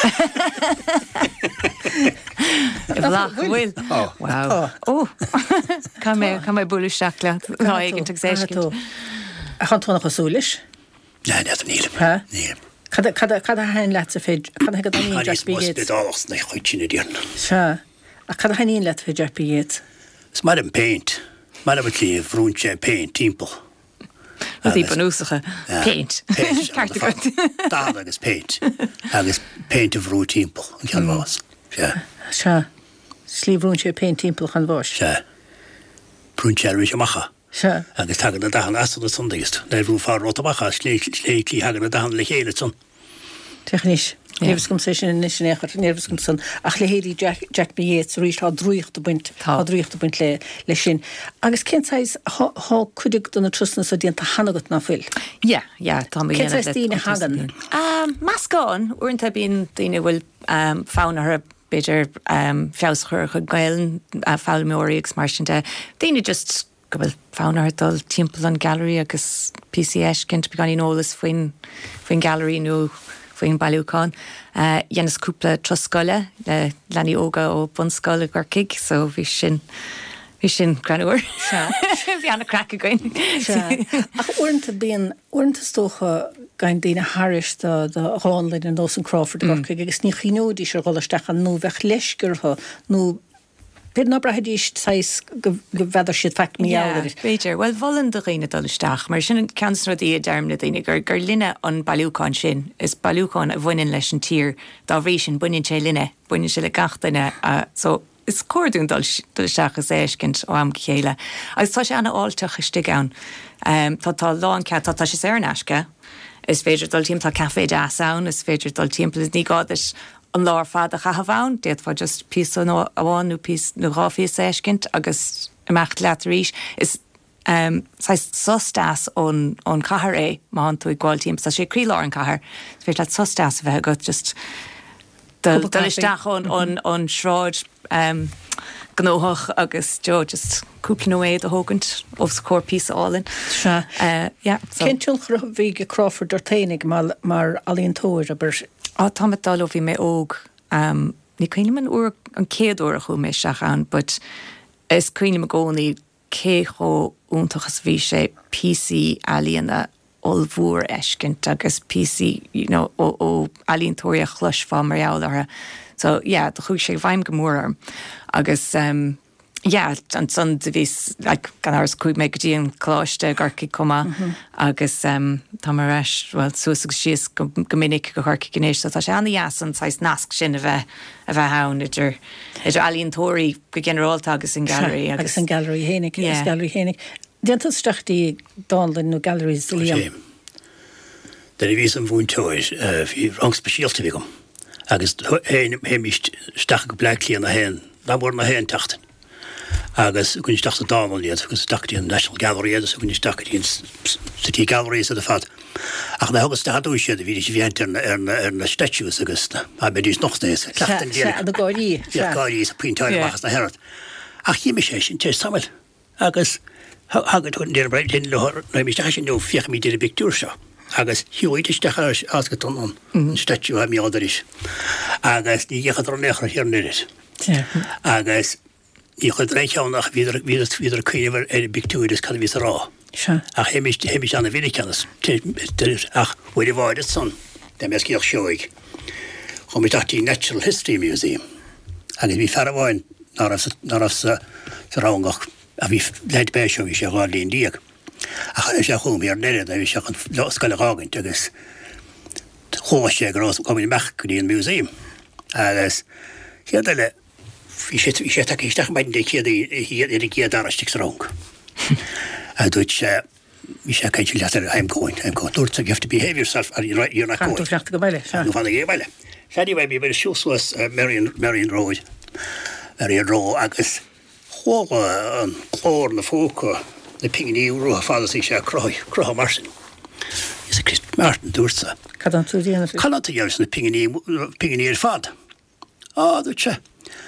Blach bhfuil. Wow. Oh. Cá mé cá mé búlú seach le ná éigen taxation. A chan tónach asúlis? Ne, net an íle. Ha? Ne. Cad cad a hain let a féid, cad a hagad an íon Jack B. Yates? Hanis mos na chuidtína díon. Se. A cad a hain íon let a féid Jack B. Yates? Is mar an paint. Mar a bhí bhrún sé paint timppel. Wat die banúsacha paint. Paint. Da agus paint. Agus paint of rú timppel an cean bhás. Se. Slíomhrún sé paint timppel chan bhás. Se. Brún sé rí macha. Se. Agus tagad na dahan as na sundaist. Na rú fá rótabacha slé lí hagad na dahan le chéile son. Technis. Nervscom sé sin is sin échar nervscom san ach le héirí Jack B. Yates ríist há drúocht a buint há drúocht a buint le le sin. Agus cinsáis há cuidig donna trusna sa díanta hanagat na fuil? Ja, ja, tá mé dhéanamh. Cinsáis dína hagan? Mascáin, uaireanta bíon daine bhfuil fánar a beidir feabhschur chu gailen fáilmóíagus mar sin de. Daine just go bhfuil fánar dul timppel an gallery agus P C S cinint beganí nólas faoin faoin gallery nó faoin Bailúcáin. Dhéanas cúpla troscoile le leanaí óga ó bunscoil a Gorcaig, so bhí sin Bhí sin granúir bhí anna crack a goin. Ach uanta bíon uanta tócha gain daine Harris de Ránlainn an Dawson Crawford gorcha agus ní chinódí se goleisteach an nó bheith leisgurtha nó Bid na brahadíist sais go bheidir siad feic mí eir. Beidir, well bhlan do réine dolisteach, mar sin ceanradí a derm na daine gur gur linne an bailúcáin sin, is bailúcáin a bhainein leis an tír, dá bhrí sin buinn sé linne, buinn se le gatainine, so is cordún dolisteach is éiscint ó am chéile. Agus tá sé anna áilteach istig ann, tá tá lán ce tá tá sé sé an eisce, is féidir dul tíim tá café deasán, is féidir dul tímpla ní gáis an lár fad a chahabhain, déad fá just pí nó amháinú pí nó ráfií éiscint agus imecht leataríis is um, sostas ón ón cahar é má an tú gáiltíim sa sé crílá an cahar, fé le sostas a bheith go just dolisteach ón ón shráid um, gnóthach agus jo just cúpla nóéad a thugant ofs cór pí álinn. Cén túil bhí go Crawford ar tainig mar alíonn tóir a ber á tá dal ó bhí mé óg um, ní cuine man uair an céadúir a chu mé seach an, but is cuine me gcónaí cé cho úntachas bhí sé P C alíonna olbhúr eiscint agus P C you know, ó, ó alíonntóirí a chluis fá marall so yeah, do chuig sé bhaim go mór agus um, yeah, an son de vís like, gan áras cúig mé go dtíon chláiste garci comá mm-hmm. agus um, tá mar reis well, suasag síos go minic go chuirci gnééis so tá sé anna jasan sais nasc sin a bheith a bheith hán idir idir alíonntóirí go generálta agus in gallery agus in gallery hénig yeah. gallery hénig Déanta strachtí dálinn nó galleries líam Der vís an bhúntóir hí rang spesialta bhí gom agus héimiist stacha go bleiclíon a hen dá mór na hen tatain agus gunn staach a dámaliad agus staachtíí an National Gallery agus gunn staachtíí City Galleries a fad. Ach na agus staú sé a bhí sé bhéint ar na statues agus a be dús noch nééis. a gáí gáí a puintáachchas na herad. Ach hí sé sin té samil agus hagad chun dé breid hin le mí sin nó fioch mí dé bicúr seo. agus hiúidirteach as go an an statu a míádaris. Agus ní ggéchad ar nechar hirniris. Agus í chud réiteánnach víidir víidir cuiinehar ar bictúidir can ví rá. Ach héimiist héimiis anna vinnig cannas ach bhfuidir bháid san de mes cíoch seoig. Chom mi tatí Natural History Museum. Agus bhí fer bháin nar sa rángach a bhí leid béisio bhí sé gáilíon díag. A chu sé chum ar nead a bhí se an scaile ágaint agus chó sé grás go meach go dtíon museum. Agus chéad le hí sé hí sé takeíisteach maidin dé chéad iad céad arastig rang. A dúit sé hí sé caiint letar heimcóin heimcóin dúirt a you have to behave yourself ar you're not going. Can't go baile. Nú fanna gé baile. Sé bheith bí beidir siúswas Marion Marion Road. Marion Road agus chóga an chlór na fóca na pinganí úrú a fáda sí sé croi, croi Martin. Is a Chris Martin dúirsa. Cadan tú díana? Cadan tú díana na pinganí ar fad. Ah, dúirt sé.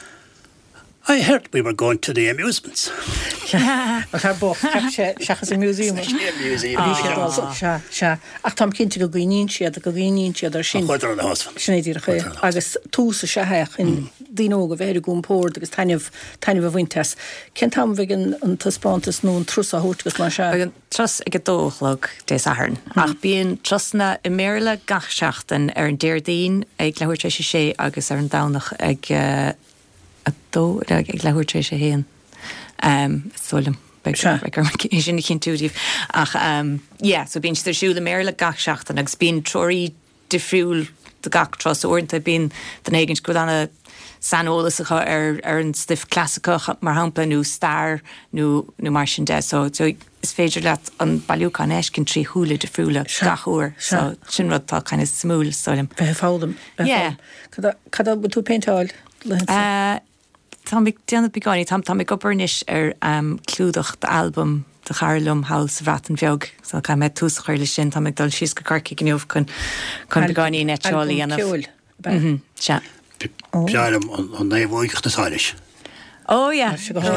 I heard we were going to the amusements. Ach ar boch seachas a museum. Ach tam cinnte go ghaoíonn siad a go ghaoíonn siad ar sin. Chuidir an hosfan. Sin éidir chu. Agus tús a setheach in díóga bhéidir gún pór agus taineh taineh a bhaintas. Cén tam bhígan an taspántas nó an trus a thuirtgus mar se? Bhígan trus ag a dóchlog dééis aharn. Ach bíon trusna i méle gach seachtain ar an déirdaín ag lehuiirte sé sé agus ar an dánach ag a dó ag lehuiirte sé héan. Um, Solim. Is sin cinn túdíh ach um, yeah, so bín idir siúla méle gach seachtain agus bíon troirí difriúil de gach tros orintanta bíon den éigenn go anna sanolalas ar ar an stiff classica mar hampla nó star nó nó mar sin de so so is féidir leat an bailúcán eiscin trí thuúla difriúla gachúir so sin rud tá kind of smúl solim. Bheith fáldam. Yeah. Cad bu tú péintáil? Uh, Tá mé déanana beáí tam tá mé go burnis ar um, clúdach de album de Charlum House Rat an bheog so cha mé tús chuirla sin tá dul síos go carci gniuh chun chun beáí netseálaí anamh. Se. Pearm an naimhóigeach na sáilis. Oh yeah.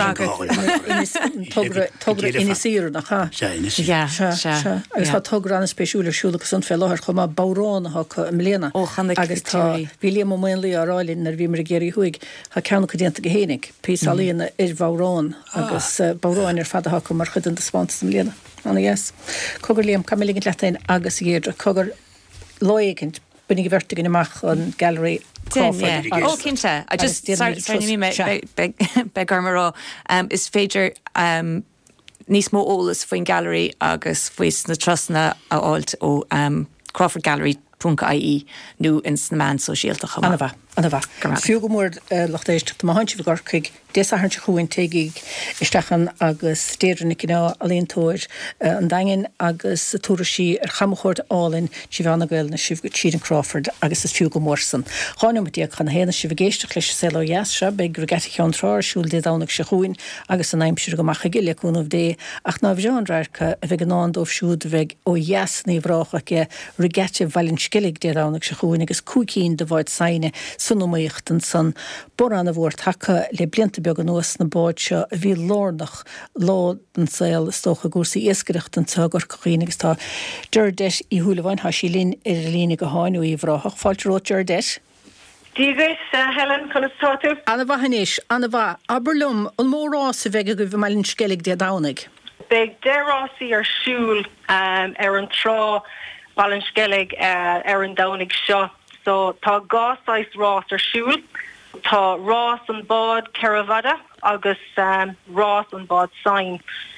tugra inisíú nach cha. Yeah, agus tá tugra an spéisiúlersúlagus an fellhar chum má báránatha chu mléana agus tá bhí mo mlí arálinn ar bhí mar géirí thuig ha ceanna go déanta go hénig písalíonna ar bhrán agus báráin ar fadacha chu mar chud an de spáint mléana. Anna yes. Cogur líam camilligin letain agus géidir cogur loigint bunnig vertigin amach an gallery. Oh, Kinta. I just sorry, sorry, me beg beg armorá um is féidir um níos mó ólas faoin gallery agus faois na trasna a áilt ó um Crawford Gallery punca I E nu in snaman sosiálta chama. Anna bha, anna bha. Fiú go mór lochtéist má haintse bhgar chuig désaharnte chuin teigig istechan agus déidirna cinná a léontóir an dain agus túrasí ar chamachort álinn si bhánna gail na sibh Chian Crawford agus is fiú go mórsan. Cháinm tí chuna héna si bhgéisteach leis sé yes be gur geti chean trásúil dé dánach se chuin agus an aimimsir go macha giile cúnmh dé ach ná bheanráircha a bheith an dómh siúd bheith ó yes ní bhrácha ige rigette bhailinn skillig dé dánach se chuin agus cúcín de bhaid saine sunnaíochttan san bor an a bhór take le blianta beag an nuas na báid seo a bhí lórnach lá an saoil stocha gúsaí éascaireacht an tugur chuoine agus tá deir deis í thuúlahhain ha sí lín ar lína go háinú í bhráthach fáilteró deir deis. Dígus Helen chunatáú? Anna bhahanéis, Anna bha Aberlum an mórrás a bheith go bh meilinn skellig dé dánig. Beg derásaí ar siúl um, ar an trá ballin skellig uh, ar an dánig seo. So tá gásáis rás ar siúl, tá rás an bád Caravada agus um, rás an bád Sain.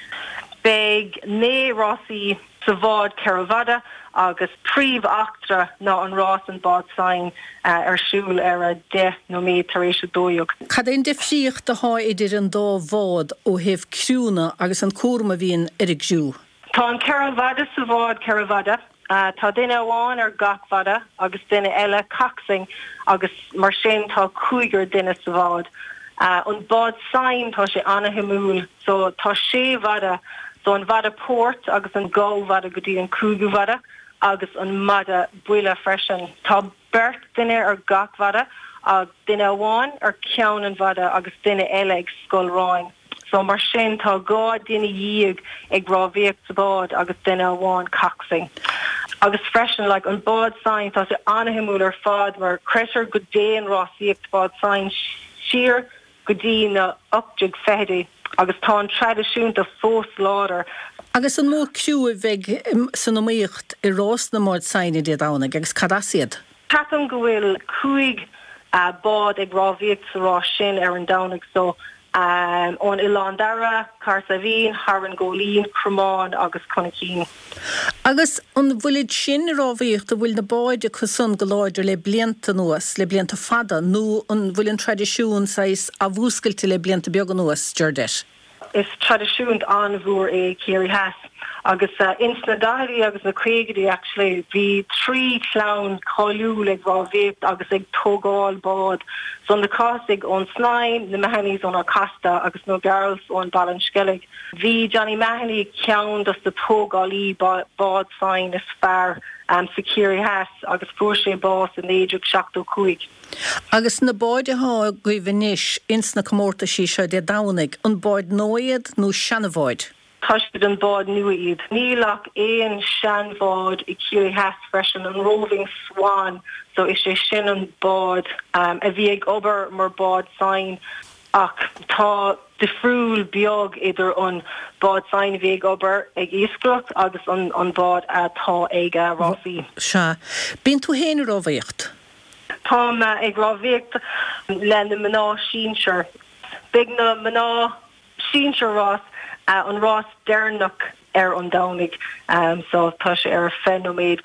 Beg né rásaí sa bhád Caravada agus príomh achtra ná an rás an bád Sain uh, ar siúl ar a de nó méid tar éis a dóiog. Cad éon defsíocht a há idir an dá bhád ó heh cruúna agus an cuarma bhíon ar ag siú. Tá an Caravada sa bhád Caravada. Uh, tá duine bháin ar gachfada agus duine eile caxing agus mar sin tá cúigur duine sa bhád. Uh, an bád Sain tá sé anna himúil, so tá sé vada, so an vada port agus an gó vada go dtí an cúgu vada agus an mada buile freisin. Tá bert duine ar gachfada ag duine bháin ar ceann an vada agus duine eile ag scoilráin. So mar sin tá gá duine díag ag rábhéocht sa bád agus duine bháin caxing. Agus freisin like an bád Sain tá sé anna himúil ar fad mar creisir go déan rásíocht bád Sain siar go dtí na upteag fehdi agus tá an tradiisiúnta fós láder. Agus an mór ciú a bheith san nóíocht i rás na mád Sain dé dánig agus cadasiad. Tatam go bhfuil cúig uh, bád ag rábhéocht sa rás sin ar an dánig so Um, on Ilandara, Carsavine, Haran Golín, Crumán agus Conakeen. Agus an bhfuilid sin rábhíocht a bhfuil na báide chusan go láidir le blianta nuas, le blianta fada, nó an bhfuiln tradiisiún sais a bhúscailte le blianta beag an nuas, Jordeis. Is tradiisiúnt an bhúr é Céirí Heas. Agus uh, insna dairi agus na craigadi actually bhí trí clown choú le rábhéocht agus ag tógáil bád. So na cosig on Snain, na Mahanys on Costa agus no girls on Ballan Skellig. Bhí Johnny Mahony ceann dus the tógáilí bád Sain is fear um, sa Céirí Heas agus fuair sé bás in éideach seachtó cuaig. Agus na báide há goibhníis insna comórta sí seo de dánig an báid nóiad nó seanmháid. Tushbid an bád nuaid. Nílach éon seanmhád i Céirí Heas freisin an roving swan, so is sé sin an bád um, a bhí ag obair mar bád Sain ach tá de friúil beag idir an bád Sain bhí ag obair ag iascaireacht agus an, an bád atá ag uh, rásaí. Se. Bíonn tú héanú rábhéocht? Tá uh, ag rábhéocht le na mná sínsir. Big na mná sínsir rás Uh, an rás dernach ar an dánig, um, so tá sé ar fenoméid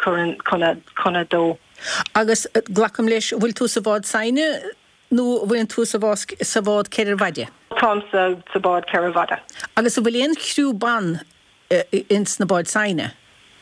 chuna dó. Agus glacham leis bhfuil tú sa bhád Saine nó bhfuiln tú sa bhád Caravada? Tám sa bád Caravada. Agus a bhfuil éon chrú ban uh, ins na bád Saine?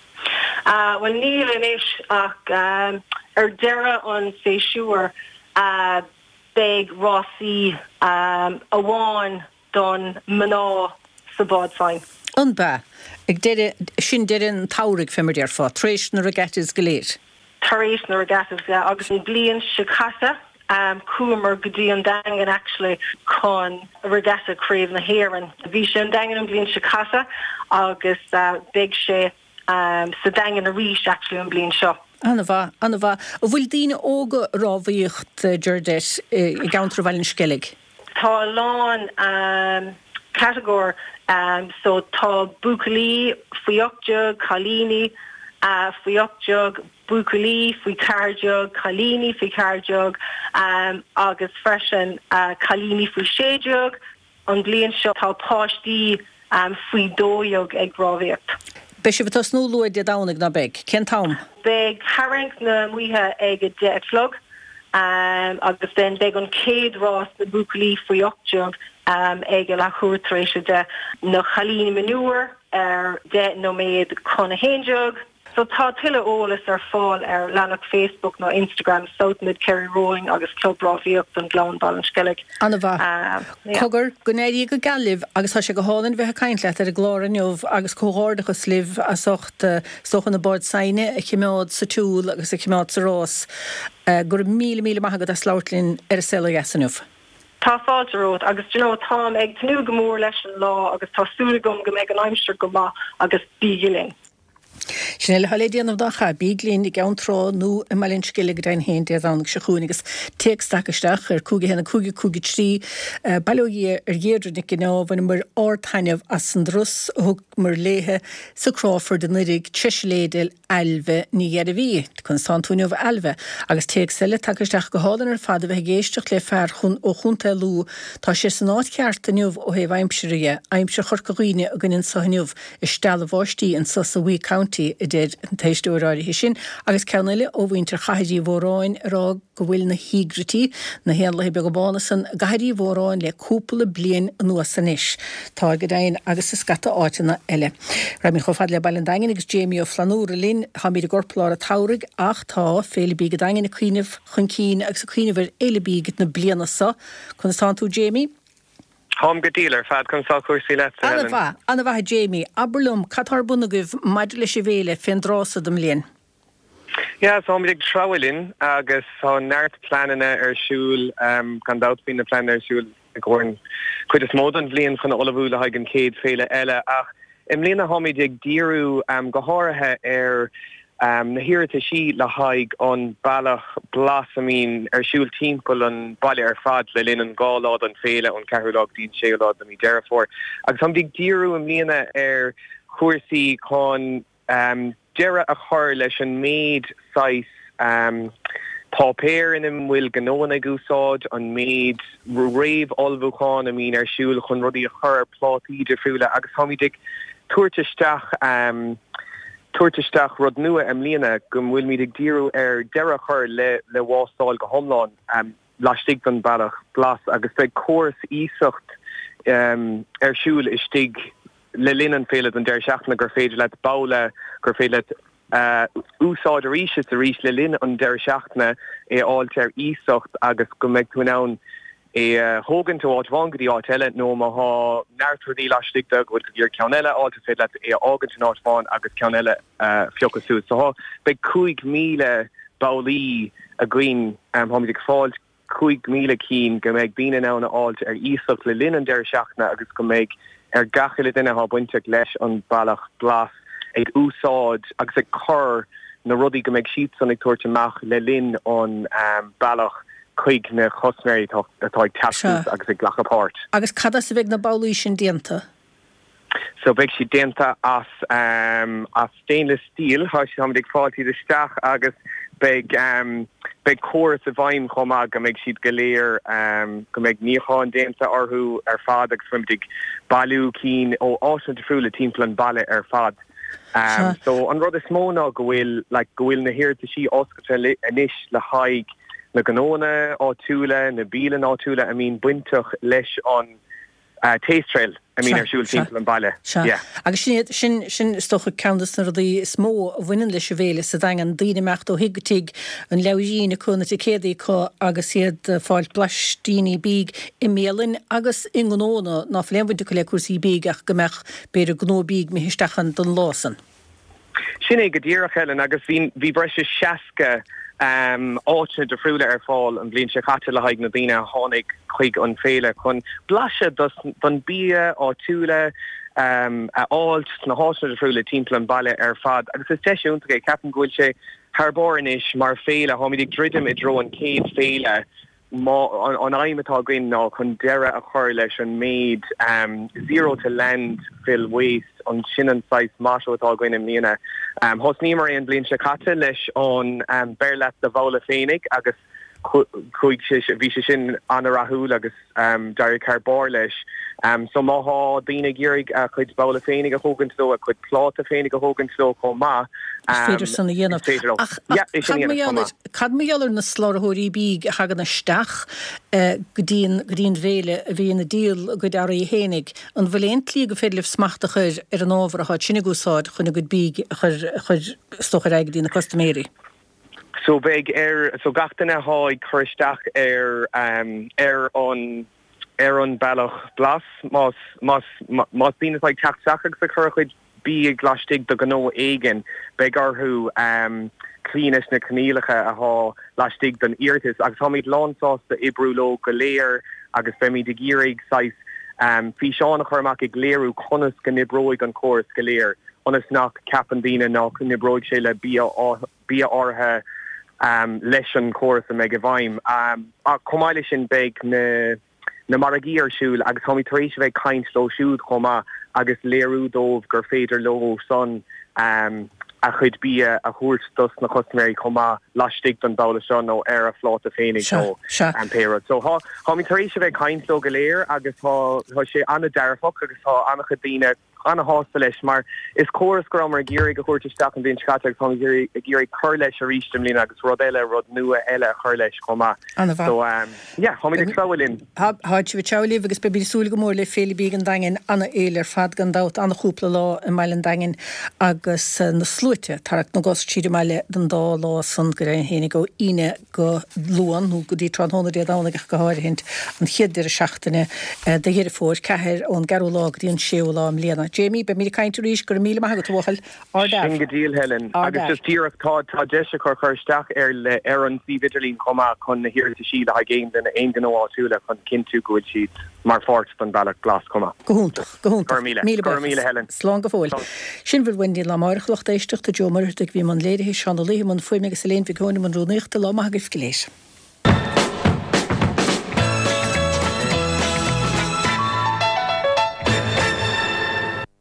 Uh, well, níl in is ach um, ar deire an séisiúr uh, beg rásaí um, a bháin don mná sa bád Sain. An ba, ag deire sin deire an táraigh femar dear fá, tréis na regattas go léir. Taréis na regattas, yeah, agus an blian se casa um, Coomer Gudí Dangan actually con regatta Crave na Heron. Visha Dangan and Blin Shikasa, August uh, Big She, um, so Dangan a Reach actually and Blin Shaw. Anna bha, Anna bha. Bhfuil dína óga rábhaíocht Jordet I gceantar bhailinn skellig? Tá lán um, categor, um, so tá Bucali, Fuyokjug, Kalini, uh, Fuyokjug, Bucali, Fui Carjug, Kalini, Fui Carjug, um, August Freshen, uh, Kalini, Fui Shejug, on Blian Shaw, tá Pashdi, um, Fui Doyug, Egg Raviat. Bishop tas nó luid de dánig na beg. Ken tam? Beg Harang na muiha egg a jet flug. Um, agus then beg on Cade Ross na Bucali Fuyokjug, um, egg a la Hurtresha de na Kalini Manure, er de no made Conahanjug. So tá tilla ólas ar fáil ar Lanach Facebook na Instagram South Mid Kerry Rowing agus Club Ráfíocht an Glán Ballin Skellig. Anna bha. Cogur gonéirí go galibh agus tá sé go hálann bheith caintleat ar a glóranneomh agus cóhárdachas libh a socht sochan na bord saine a chimeád sa túl agus a chimeád sa rás gur míle míle maithagad a sláirtlinn ar a sela gasanmh. Tá fáilte ród agus you know tá ag tnú go mór leis an lá agus tá súla gom go méid an aimsir go má agus bígilling. Sinile halédíanamh dacha bíglín I gceantrá nó I mailinn scilig dain héin de dánach se chuúnigus teagstachaisteach ar cúgi hena cúgi cúgi trí bailóí ar géidir nic gná bhain mar áirtaineamh as an drus thug mar léthe sa Crawford an irig trislédil elve ní a bhí chun Santúniuh elve agus teag selle takaisteach go hálan ar fada bheith géisteach le fear chun ó chunta lú tá sé san áit ceartaniuh ó héh aimseire aimse chorcaghine a gannn sahaniuh I stal bháistí an sa sa Wee County I did an teistúráí hí sin agus ceannaile ó bhaintear chaidí bhóráin rá go bhfuil na hígratí na héanla be go bána san gaiirí bhóráin le cúpla blian nuas san isis. Tá go dain agus is scata áitina eile. Ra mí chofad le bailin daingin agus Jamie ó Flanúra linn ha mí gorplár a taurig ach tá féle bí go daingin na cuiineh chun cín agus a cuiineh eile bígad na bliana sa chun Santú Jamie. Hom go dílar fad chun sá cuasí le. Anna bha, Anna bha Jamie, Aberlum, catar bunagah maidir leis bhéle fin drása dom líon. Ja, so mé trawelin agus há neart planine ar siúl um, gan dat bhí na plan ar siúl a gcóin chuid is mód an bblion chun olahúla haig an céad féile eile ach im líana háid ag díú um, go háirithe ar Um, na hiirte sí le haig an bailach blasamín ar siúl timppel an baile ar fad le linn an gálád an féle an ceúlág dín sélád am I deirefór. Agus sam dig díú am líana ar chuirsaí chun um, deire a chur leis an méid sais um, pápéir in im bhfuil gnóna gúsáid an méid réibh olbhúáin a mín ar siúl chun rudí a chur plátí de friúla agus háidig tuairteisteach um, tuairteisteach rud nua am líana go bhfuil míad ag díú ar deire chur le le bhásáil go thomláin um, leistigh an bailach blas agus beidh córas ísacht um, ar siúl istigh le linn an féile an deir seachna gur féidir le bála gur féile uh, úsáid a ríise a rís le linn an deir seachna é áilte ar ísacht agus go méid tú nán é hógan tú áit bhain goí áit eile nó má há neirtúí leistigh go gur ceanile áilta féile é ágan tú áit bháin agus ceanile fiochasú. So há beidh cúig míle bailí a gcuin um, háid ag fáilt cúig míle cín go méid bíine nána áilte ar ísacht le linn an deir seachna agus go méid ar gachaile duine há buinte leis an bailach blas ag úsáid agus ag chur na rudaí go méid siad san ag tuairteach le linn an um, bailach chuig na chosméir atá ag teachtas agus ag ghlachapát. Agus cada sa bheith na bailí sin dianta? So bheith si dianta as, um, as stainless steel, há si hamid ag fáiltí isteach agus beidh um, beidh córas a bhaim chomá go méid siad go léir um, go méid níocháin dianta orthú ar fad agus fuimid ag bailú cín ó ásan de friúla timppla an baile ar fad. Um, so an rud is mó ná go bhfuil like, go bhfuil na hirirta sí oscailte inis le haig na ganóna áitiúla na bílan áitiúla I mean buintach leis an uh, taste trail I mean ar siúil timppla an baile. Yeah. Agus sin sin sin stocha ceantas na rudaí smó a bhainean leis bhéile sa dagan daoine mecht ó higatigh an leabhíine chuna te cédaí có agus iad fáilt blaistíní bíg I mélan agus in gnóna ná fléimhainte go le cuasaí bíg ach go meach beidir gnó bíg mi histeachan don lásan. Sin é go ddíireach Helen agus bhí bhí breise seaca um, áitne de friúla ar fáil an bblin se chatte le haig na dtíine tháinig chuig an féile chun blaise don bí á túla um, a áilt na háisna de friúla timppla an baile ar fad. Agus is teisiúnta ceapan gúil sé thbóranis mar féile háidig dridim i dro an céad féile Ma, an aimimetá gin ná chun deire a chuir leis an méid um, zero to land fill waste an sin an sais máisiútá gin im líana. Um, Hos nímar an blin se chatte leis an um, bearlet de bhla fénig agus chuig bhí se sin an rathúil agus um, dair carbór leis. Um, so máá dína gérig a chuid bhla fénig a hógan sló a chuid plát a fénig a hógan sló chum má. féidir sanna dhéanamh. Cad méallar na sláthirí bí hagan na steach go dtíon bhéile a bhí na díal go ar í hénig an bhfuil lí go féidir smachta chuir ar an ábhar a háid sinna gúsáid chuna go bí chuir stochar aige dtína costaméri. So big er so gachtainna háid chuisteach ar um, ar an ar an bailach blas mas mas mas bínas like teachach sa chuid bí glastig do gó aigen begarhu um cleanis na canílacha a há lastig don irtis agus háid lásás de ibrúló go léir agus femi de gérig sais um fi seán a chuach ag léirú conas go nibróig an choras go léir onas nach capandína ná chun nibróig sé le bí bí orthe um leis an choras a me go bhaim um a comáile sin beg na na maragí arsúil agus thomi taréis bheith kaint lo siúd chomá agus léirú dómh gur féidir lo son um a chud bí a thuirt dus na cosméí chomá lastig don dála se nó ar a flát a fénig nó an péad. So há thomi taréis bheith kaint lo go léir agus há sé anna dearfach agus há anna chudíine anna hásta leis mar is choras go mar géir go chuirte staach an bhíon scate chum géir chur leis a rístem lína agus rud eile rud nua eile chur leis chumá. So um yeah, thomi ag trálinn. Háid si bh teáilíh agus be bísúla go mór le féle bí an dain anna éilir fad gan dát anna chúpla lá in meile dain agus na slúite tarach na gos tíidir meile den dá lá san go raon hénig go ine go luan nó go dtí tróna dé dána go háirhint an chiaidir a seachtainine de hir fór ceir ón garú lá go dtíon séú lá am léana. Jamie, be mí caiintú ríis gur míle maigad bhil ar Sin go díal Helen agus just tíach tá tá deise chu chuirteach ar le ar an sí vitalín comá chun na hirirta siad a géim den aon gan áúla chun cinú gohfuil siad mar fort don bailach glas comá. Gohúntaach gohúntaach míle Helen. Slán go fóil. Sin bhfuil Wendy le marachlocht éisteach a Joe mar ag bhí man léidir seán léman foiimi agus léon bhí cóna man rúnaíochtta lá maigad go léis.